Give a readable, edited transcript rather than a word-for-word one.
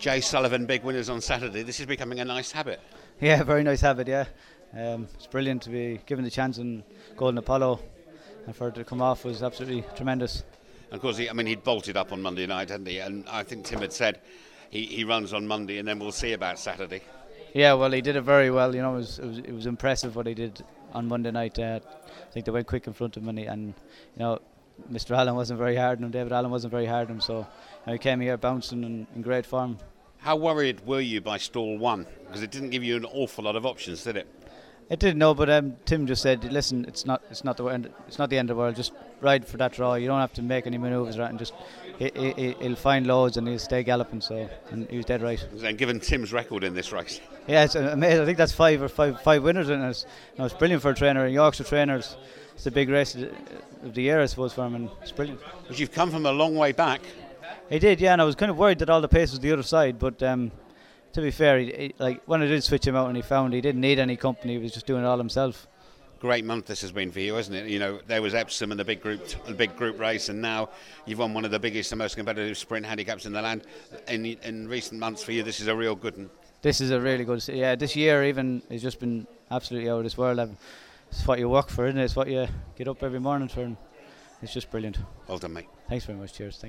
Jay Sullivan, big winners on Saturday. This is becoming a nice habit. Yeah, very nice habit, yeah. It's brilliant to be given the chance in Golden Apollo, and for it to come off was absolutely tremendous. Of course, he'd bolted up on Monday night, hadn't he? And I think Tim had said he runs on Monday, and then we'll see about Saturday. Yeah, well, he did it very well. You know, it was impressive what he did on Monday night. I think they went quick in front of him, and you know, Mr. Allen wasn't very hard on him. David Allen wasn't very hard on him, so he came here bouncing and in great form. How worried were you by stall one? Because it didn't give you an awful lot of options, did it? It didn't, no, but Tim just said, "Listen, it's not the end of the world. Just ride for that draw. You don't have to make any manoeuvres, right? And just he'll find loads and he'll stay galloping." So, and he was dead right. And given Tim's record in this race, yeah, it's amazing. I think that's five winners, and it's brilliant for a trainer. A Yorkshire trainers, it's the big race of the year, I suppose, for him, and it's brilliant. But you've come from a long way back. He did, yeah, and I was kind of worried that all the pace was the other side, but. To be fair, like when I did switch him out and he found he didn't need any company, he was just doing it all himself. Great month this has been for you, hasn't it? You know, there was Epsom and the big group race, and now you've won one of the biggest and most competitive sprint handicaps in the land. In recent months for you, this is a real good one. This is a really good, yeah. This year even has just been absolutely out of this world. It's what you work for, isn't it? It's what you get up every morning for, and it's just brilliant. Well done, mate. Thanks very much. Cheers.